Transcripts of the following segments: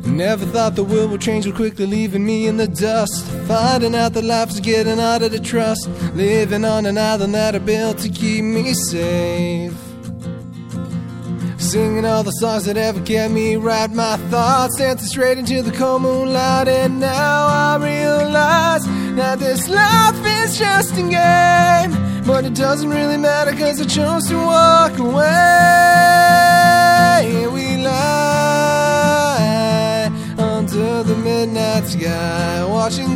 Never thought the world would change so quickly, leaving me in the dust. Finding out that life is getting harder to trust. Living on an island that I built to keep me safe. Singing all the songs that ever kept me right. My thoughts dancing straight into the cold moonlight. And now I realize that this life is just a game. But it doesn't really matter, cause I chose to walk away. Here we lie under the midnight sky, watching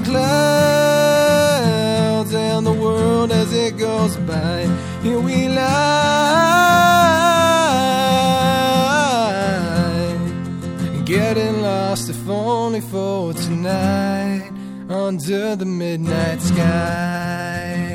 clouds and the world as it goes by. Here we lie, getting lost if only for tonight, under the midnight sky.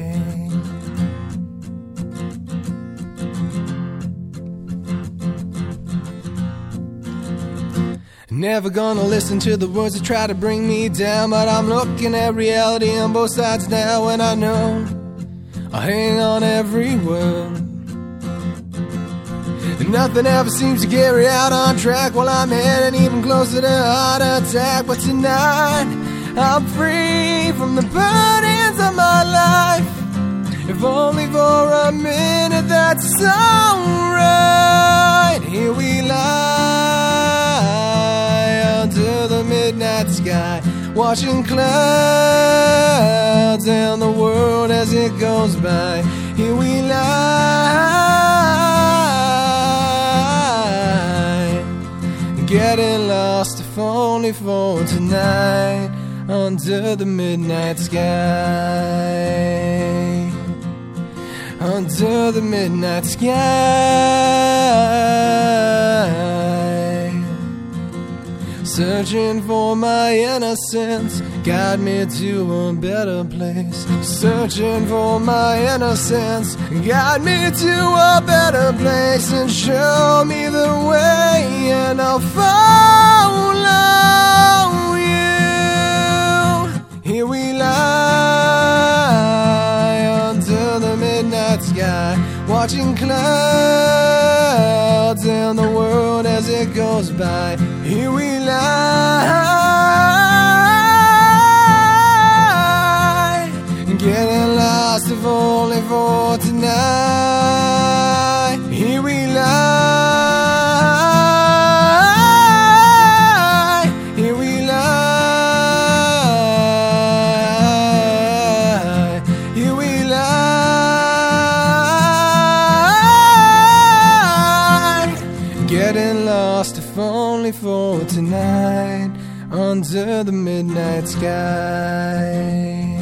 Never gonna listen to the words that try to bring me down, but I'm looking at reality on both sides now, and I know I hang on every word. And nothing ever seems to carry out on track, while I'm heading even closer to a heart attack. But tonight I'm free from the burdens of my life, if only for a minute. That's alright. Here we lie under the midnight sky, watching clouds and the world as it goes by. Here we lie, getting lost if only for tonight, under the midnight sky, under the midnight sky. Searching for my innocence, guide me to a better place. Searching for my innocence, guide me to a better place, and show me the way, and I'll follow you. Here we lie under the midnight sky, watching clouds and the world as it goes by. Here we lie, getting lost if only for tonight. Here we lie, here we lie, here we lie, getting lost if only for tonight, under the midnight sky.